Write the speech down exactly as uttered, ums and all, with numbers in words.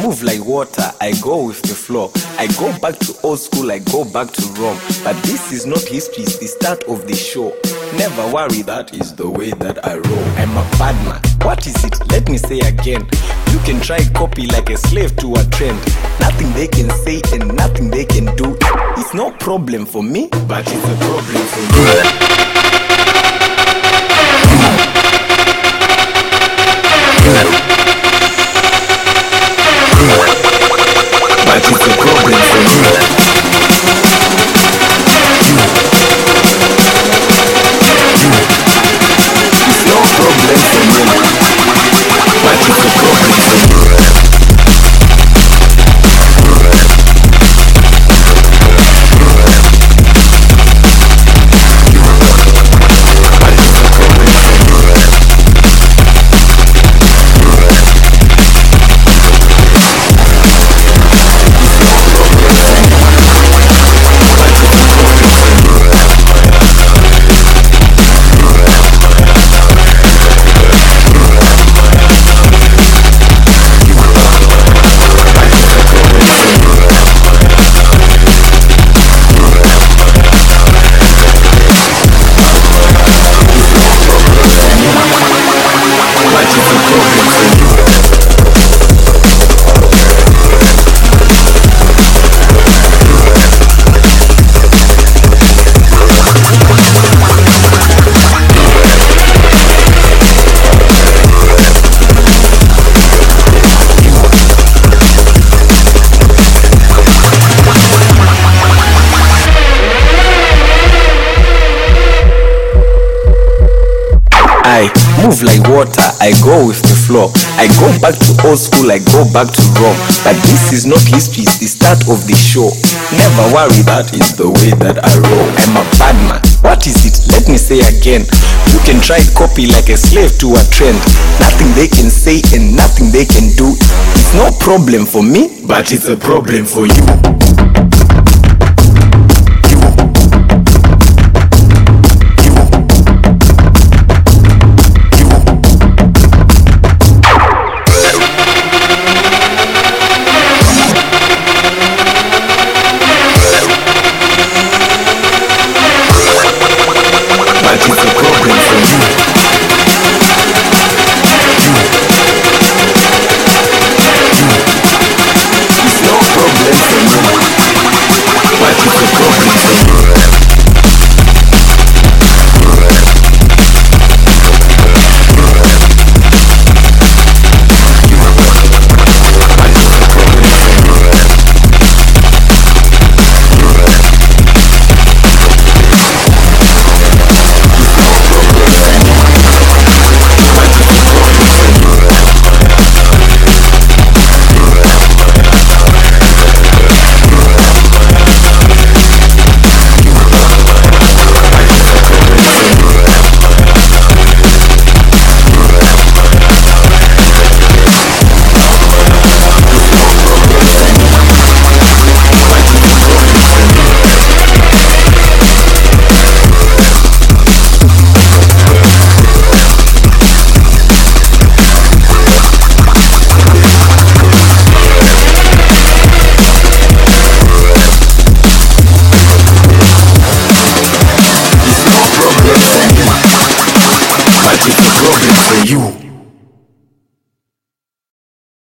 move like water, I go with the flow. I go back to old school, I go back to Rome. But this is not history, it's the start of the show. Never worry, that is the way that I roll. I'm a bad man, what is it? Let me say again. You can try copy like a slave to a trend. Nothing they can say and nothing they can do. It's no problem for me, but it's a problem for you. But it's a problem for you. It's no problem for me. But it's a problem for you. I move like water, I go with the flow. I go back to old school, I go back to Rome. But this is not history, it's the start of the show. Never worry, that is the way that I roll. I'm a bad man, what is it? Let me say again. You can try copy like a slave to a trend. Nothing they can say and nothing they can do. It's no problem for me, but it's a problem for you.